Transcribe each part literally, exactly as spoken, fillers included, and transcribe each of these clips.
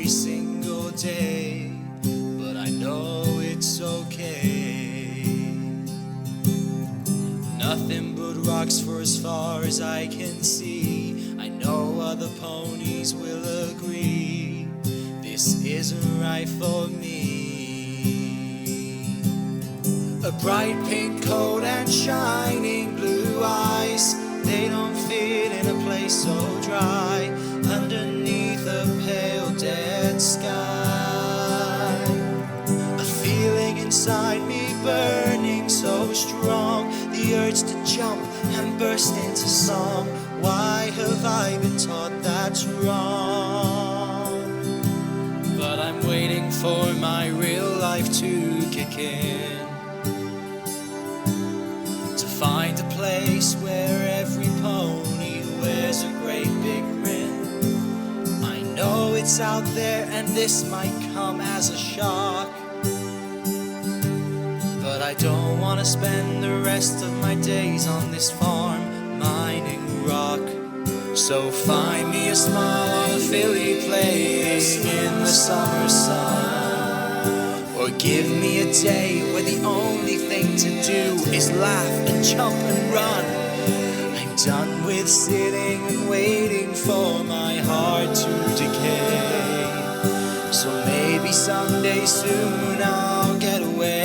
every single day, but I know it's okay. Nothing but rocks for as far as I can see. I know other ponies will agree, this isn't right for me. A bright pink coat and shining blue eyes, they don't fit in a place so dry, underneath a pale dead sky. A feeling inside me burning so strong, the urge to jump and burst into song. Why have I been taught that's wrong? But I'm waiting for my real life to kick in, to find a place where every pony wears a great big grin. I know it's out there and this might come as a shock, but I don't want to spend the rest of my days on this farm mining rock. So find me a smile on a filly playing in the summer sun, or give me a day where the only thing to do is laugh and jump and run. I'm done with sitting and waiting for my heart to decay. So maybe someday soon I'll get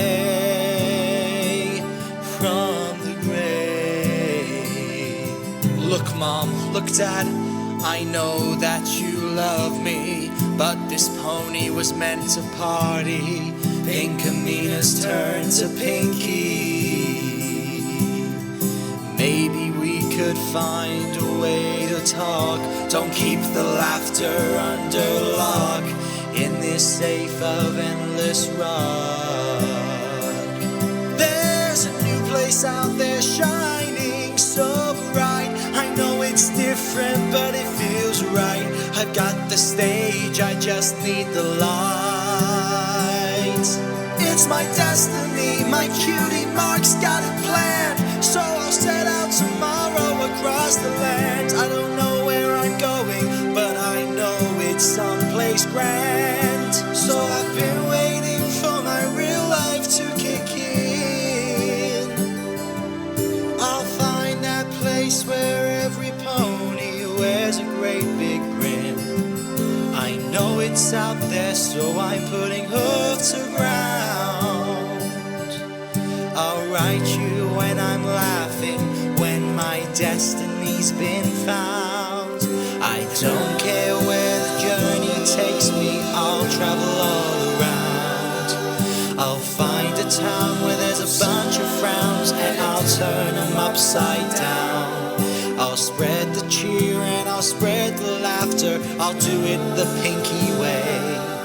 away from the grave. Look, Mom, look, Dad, I know that you love me, but this pony was meant to party. Pinkamina's turned to Pinky. Maybe we could find a way to talk. Don't keep the laughter under lock in this safe of endless rock. There's a new place out there shining so bright. I know it's different, but it feels right. I've got the stage, I just need the lights. It's my destiny, my cutie mark's got it planned. So I'll set out tomorrow across the land. I don't know where I'm going, but I know it's someplace grand. So I've been waiting for my real life to kick in. I'll find that place where every pony wears a great big grin. I know it's out there, so I'm putting hoof to ground. I'll write you when I'm laughing, when my destiny's been found. I don't care where the journey takes me, I'll travel all around. I'll find a town where there's a bunch of frowns, and I'll turn them upside down. I'll spread the cheer and I'll spread the laughter. I'll do it the Pinky way.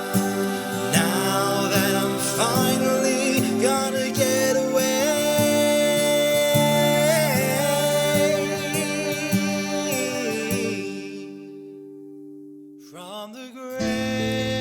Now that I'm finally gonna get away from the grave.